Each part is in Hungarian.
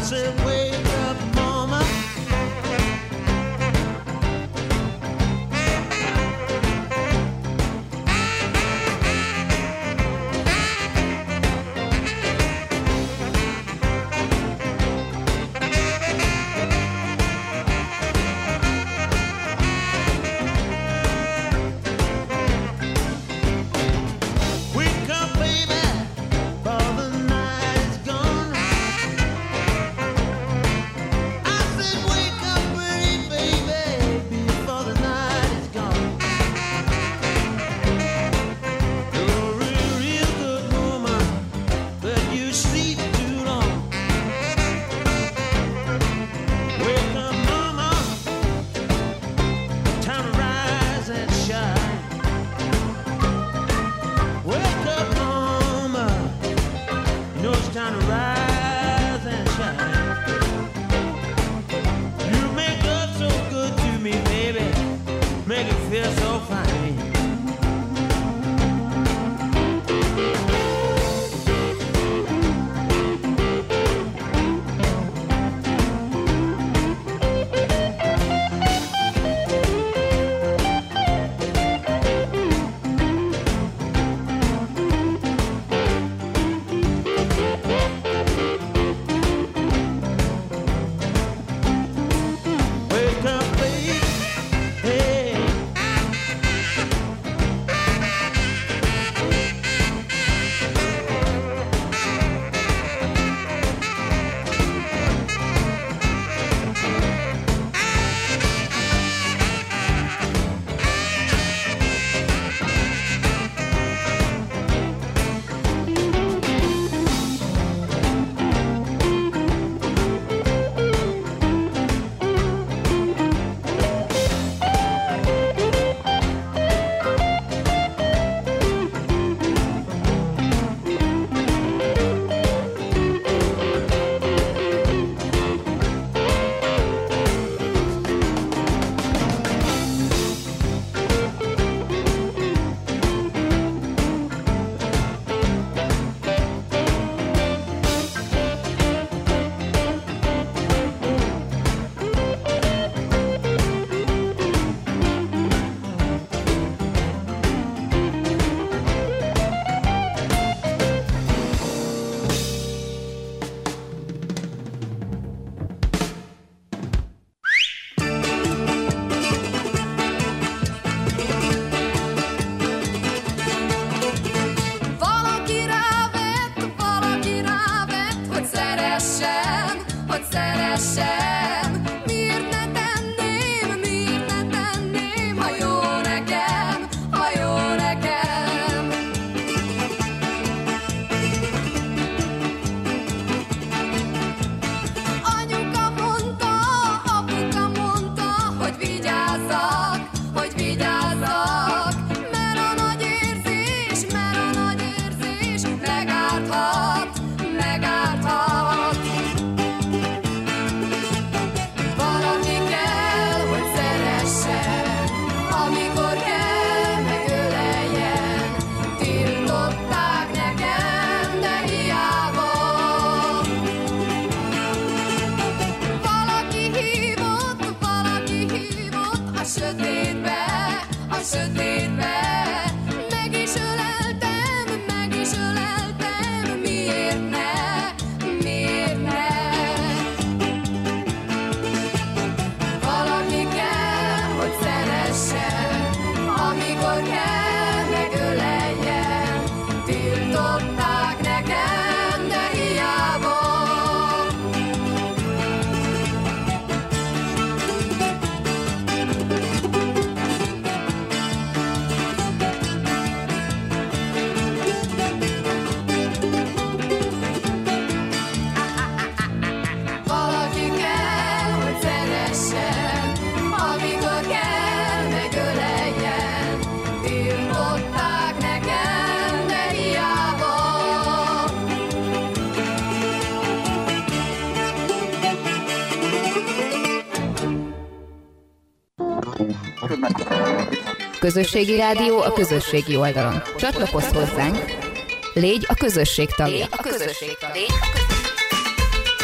Közösségi rádió a közösségi oldalon. Csatlakozz hozzánk, légy a közösség tagja.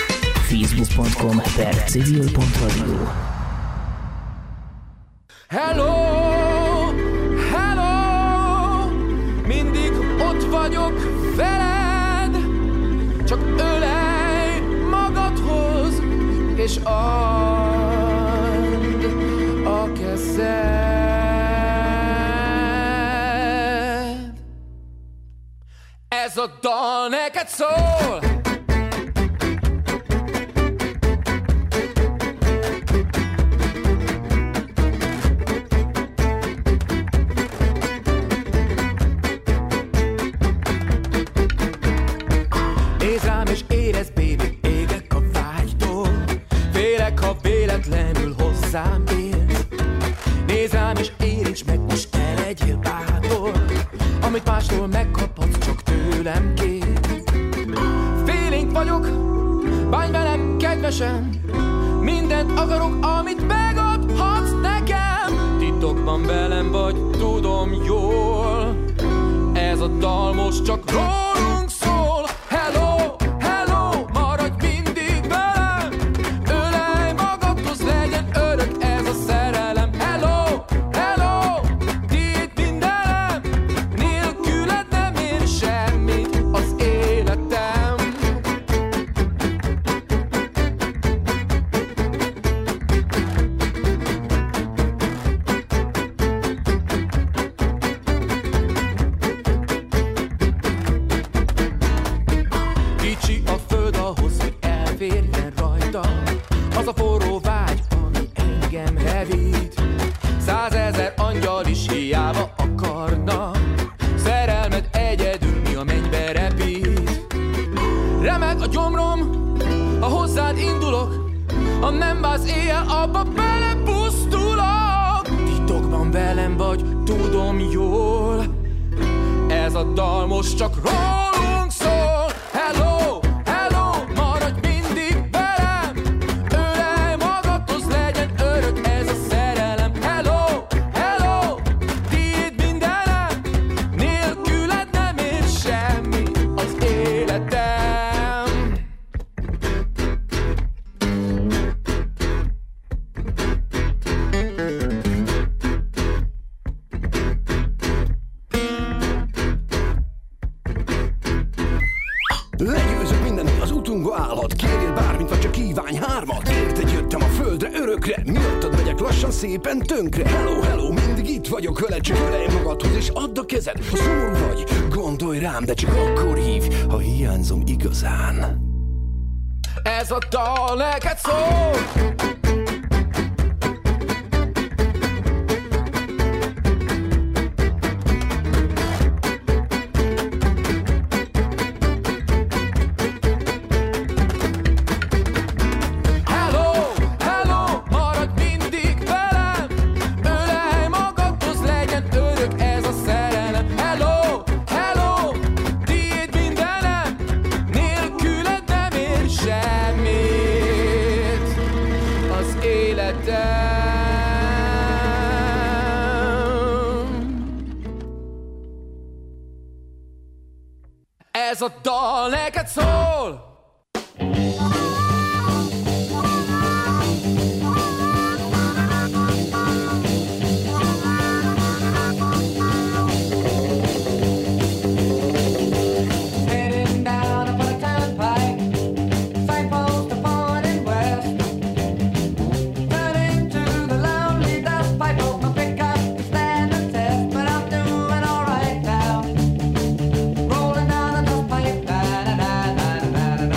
facebook.com/civil.radio. Hello, hello, mindig ott vagyok veled, csak ölelj magadhoz, és add a kezed. Ez a dal neked szól. Nézd rám és érezd, baby, égek a vágytól. Félek, ha véletlenül hozzám élsz. Nézd rám és érints meg, most ne legyél bátor. Amit mástól megkaphatsz, csak tőlem kér. Félénk vagyok, bánj velem kedvesen. Mindent akarok, amit megadhatsz nekem. Titokban velem vagy, tudom jól. Ez a dal most csak rólunk szól. Hello, hello, maradj mindig velem. Ölelj magadhoz, legyen örök ez a szerelem. Hello, hello, tiéd mindenem. Nélküled nem ér semmit az életem. Kicsi a föld ahhoz, hogy elférjen rajta az a forró vágy, ami engem hevít. 100 000 angyal is hiába akarna. Szerelmed egyedül mi a mennybe repít. Remeg a gyomrom, ha hozzád indulok. Ha nem válsz éjjel, abba belepusztulok. Titokban velem vagy, tudom jól. Ez a dal most csak rólunk szól. Hello, hello, maradj mindig velem. Ölelj magadhoz, legyen örök ez a szerelem. Hello, hello, tiéd mindenem. Nélküled nem ér semmi az életem. Legyőzök mindent, mi az utunkba állhat. Kérjél bármit, vagy csak kívánj hármat. Érted jöttem a földre örökre. Miattad megyek lassan szépen tönkre. Hello, hello, mindig itt vagyok veled. Csak ölelj magadhoz és add a kezed. Ha szomorú vagy, gondolj rám, de csak akkor hívj, ha hiányzom igazán. Ez a dal neked szól. Hello, hello, maradj mindig velem. Ölelj magadhoz, legyen örök ez a szerelem. Hello, hello, tiéd mindenem. Nélküled nem ér semmit az életem. Ez a dal neked szól. Heading down upon a turnpike, signpost upon and west. Turning to the lonely dust pipe, hope my pickup can stand the test. But I'm doing alright now. Rolling down the dust pipe, da da da da da da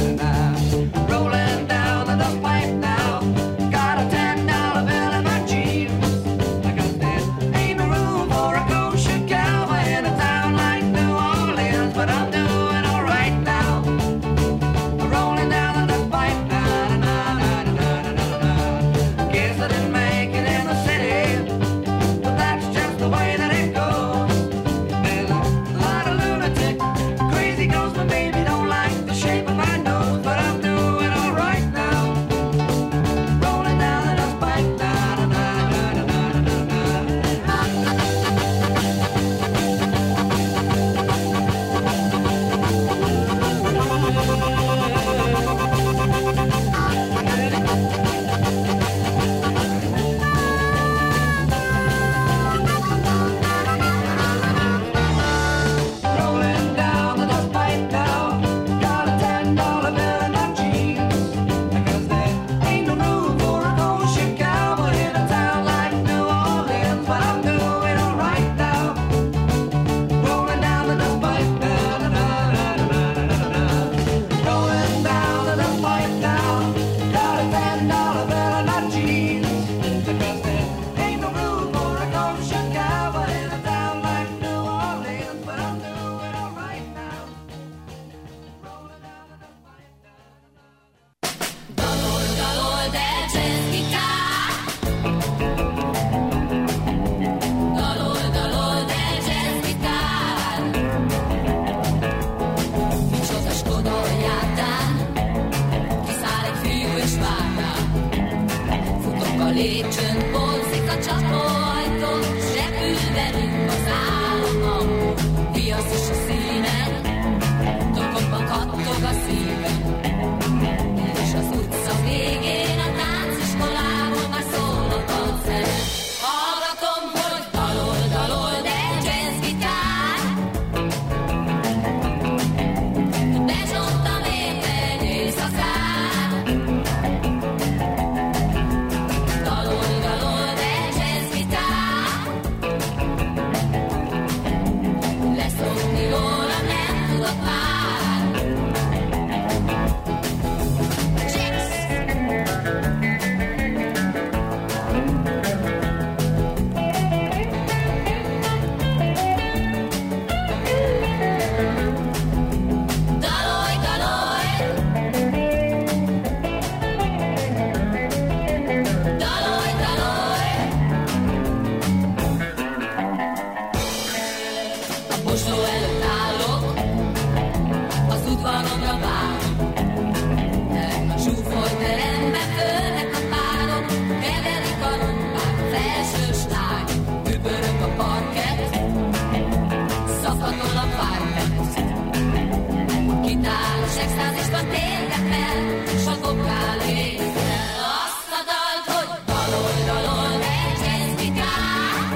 lépcsőn borzik a csapóajtó, s repül velünk az álomban. Viasz is a színen, tokokban kattog a szívem. És az utca végén a tánciskolából már szól a koncert. Hallgatom, hogy dalol, de jazzgitár. Bezsontam érte egy éjszakát. Dalol, de jazzgitár. Leszokni róla nem tudok már. Jazz! Dalolj, dalolj! Dalolj, dalolj! A posdó előtt állok, az udvaromra várok. A zsúfolt teremben fölnek a párok, keverik a rumbák, a felső slág. Übörög a parkett, szakadol a parkett. Gitáros extázisban térnek fel, s a vokál énekel azt a dalt, hogy dalol, de jazzgitár.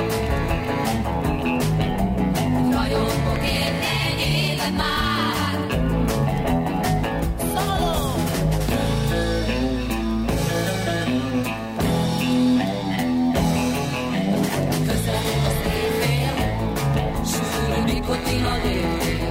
Rajongok érte egy éve már. Szóló! Közeledik az éjfél, sűrű nikotin a léptél.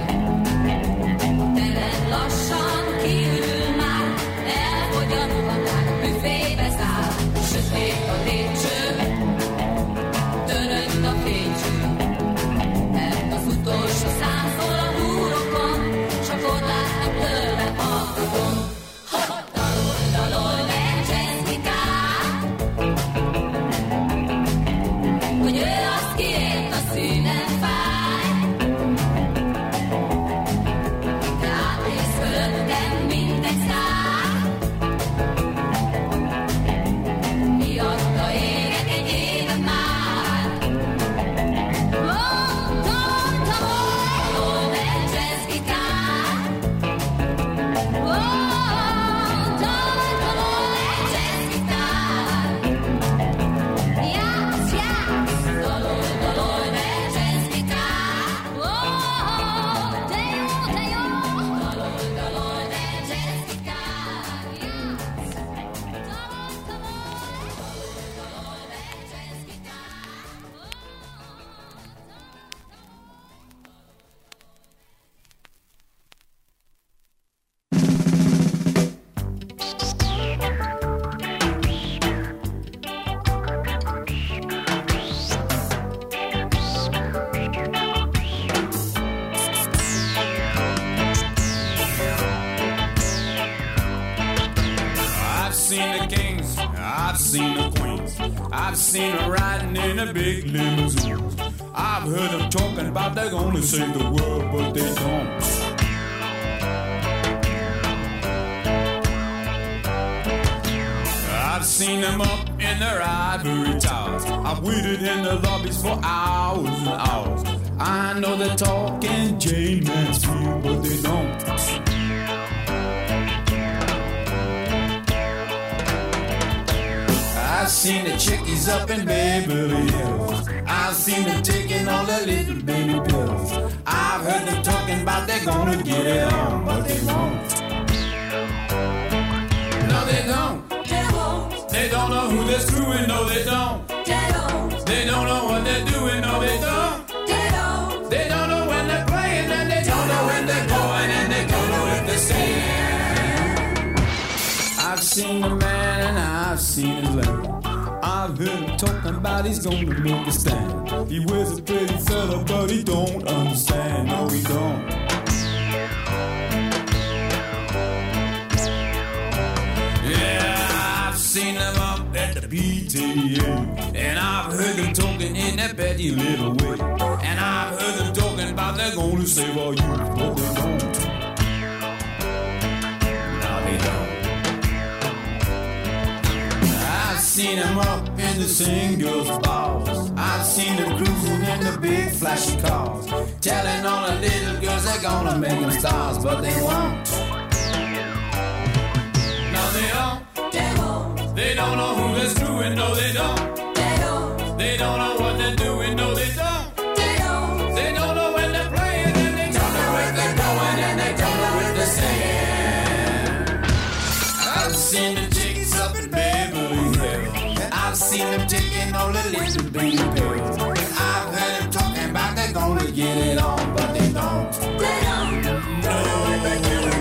Teren lassan kiürül már, elfogy a ruhatár, a büfébe száll. Sötét a lépcső, törött a fénycső. Mert az utolsó szám szól a húrokon, s a korlátnak tőle hallgatom. Dalol, de jazzgitár. Hogy ő azt kiért, a színen fáj. Te átmész fölöttem, mint egy szár. Miatta égek egy éve már. Dalol, de jazzgitár. Dalol, de jazzgitár. Játsz, játsz. Dalol, de jazzgitár. De jó, de jó. Dalol, de jazzgitár. Játsz. Dalol, de jazzgitár. I've seen the kings, I've seen the queens, I've seen them riding in a big limousine. I've heard them talking about they're gonna save the world, but they don't. I've seen them up in their ivory towers. I've waited in the lobbies for hours and hours. I know they're talking Jane Mansfield, but they don't. I've seen the chickies up in Beverly Hills. I've seen them taking all their little baby pills. I've heard them talking about they're gonna get it on, but they won't. No, they don't. They don't know who they're screwing, no, they don't. They don't know what they're doing, no, they don't. They don't know when they're playing, and they don't know when they're going, and they don't know if they're staying. I've seen the man and I've seen his land. I've heard him talking about he's gonna make a stand. He wears a pretty fella, but he don't understand. No, he don't. Yeah, I've seen them up at the PTA, and I've heard them talking in that petty little way. And I've heard them talking about they're gonna save our youth, but they don't. No, they don't. I've seen them up in the singles balls. I've seen them cruising in the big flashy cars, telling all the little girls they're gonna make them stars, but they won't. No, they don't. They won't. They don't know who they're screwing. No, they don't. They don't. They don't know what they're doing. No, they don't. They don't. They don't know when they're playing, and they don't know where they're going, and they don't know what they're saying. I've seen the chicks up in Beverly Hills. I've seen them taking all the little baby pills. I've heard them talking about they're gonna get it on, but they don't. They don't. No, they won't.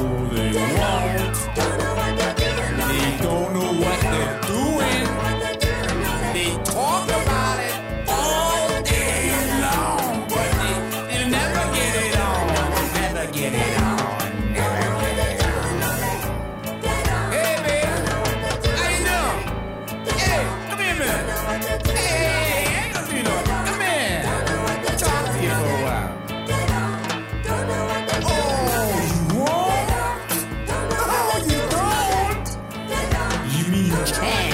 They don't know what they're doing. They talk about it all day long, but they never get it on. Never get it on. Never get it on. Hey, man. How you doing? Hey, come here, man. Hey, come here. Come here. Talk to you for a while. Oh, you won't? Oh, you don't? You mean you can't?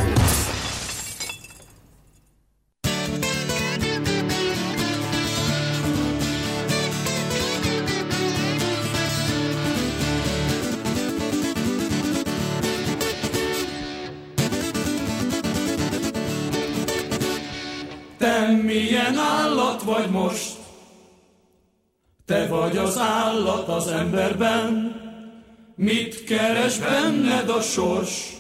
Te milyen állat vagy most? Te vagy az állat az emberben. Mit keres benned a sors?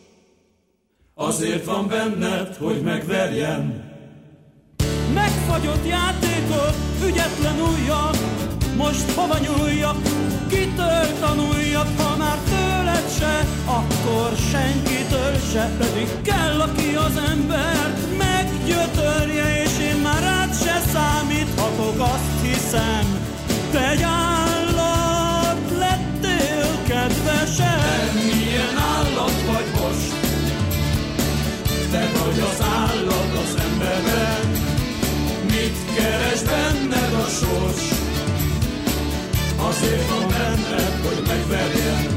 Azért van benned, hogy megverjen. Megfagyott játékot, ügyetlen ujjak. Most hova nyúljak? Kitől tanuljak? Ha már tőled se, akkor senkitől se. Pedig kell, aki az embert meggyötörje, és én már rád se számíthatok, azt hiszem. Te egy állat lettél, kedvesem. Te milyen állat vagy most? Te vagy az állat az emberben. Mit keres benned a sors? Azért van benned, hogy megverjen.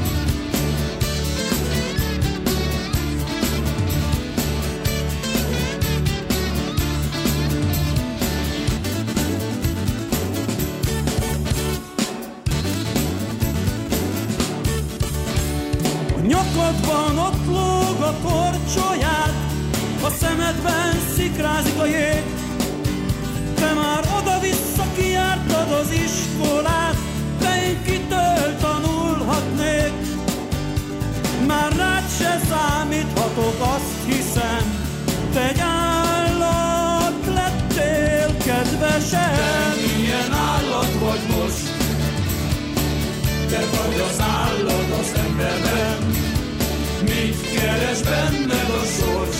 A nyakadban ott lóg a korcsolyád, a szemedben szikrázik a jég. Te már oda-vissza kijártad az iskolát, de én kitől tanulhatnék. Már rád se számíthatok, azt hiszem. Te egy állat lettél, kedvesem. Te milyen állat vagy most? Te vagy az állat az emberben. Mit keres benned a sors?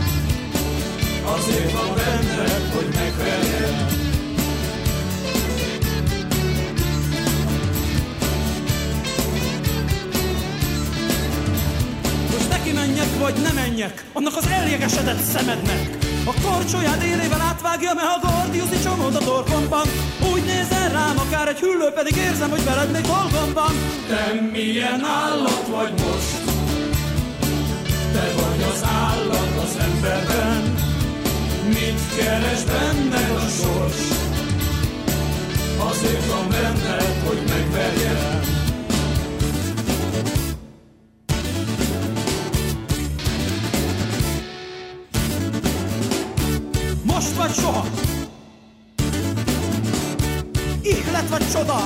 Azért van benned, hogy megverjen. Most neki menjek, vagy ne menjek annak az eljegesedett szemednek. A korcsolyád élével átvágja, mert a gordiuszi csomód a torkomban. Úgy nézel rám, akár egy hüllő, pedig érzem, hogy veled még dolgom van. Te milyen állat vagy most? Te vagy az állat az emberben. Mit keres benned a sors? Azért van benned, hogy megverjen. Most vagy soha. Ihlet vagy csoda.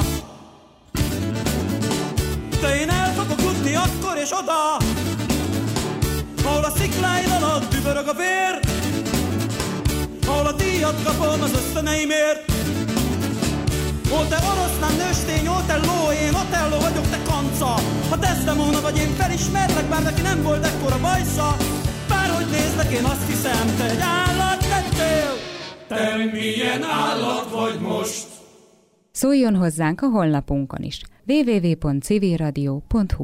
De én el fogok jutni akkor és oda, ahol a szikláid alatt dübörög a vér, ahol a díjat kapom az ösztöneimért. Ó, te oroszlán nőstény, ó, te ló, én Otello vagyok, te kanca. Ha Desdemona vagy, én felismerlek, bár neki nem volt ekkora bajsza. Bárhogy nézlek, én azt hiszem, te egy állat lettél. Te milyen állat vagy most? Szóljon hozzánk a honlapunkon is. www.civilradio.hu.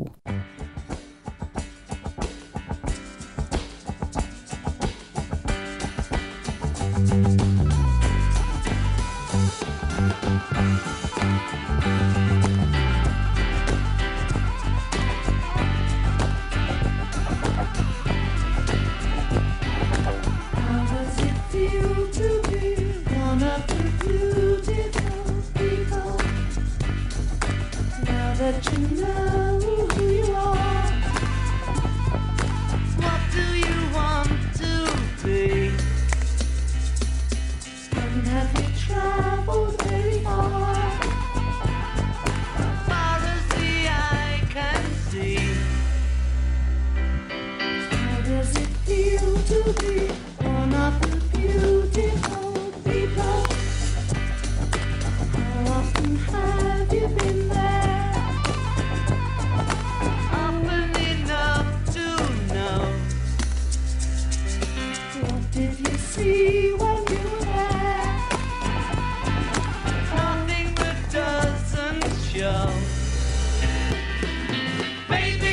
be one of the beautiful people. How often have you been there? Often enough to know. What did you see when you were there? Nothing that doesn't show. Baby,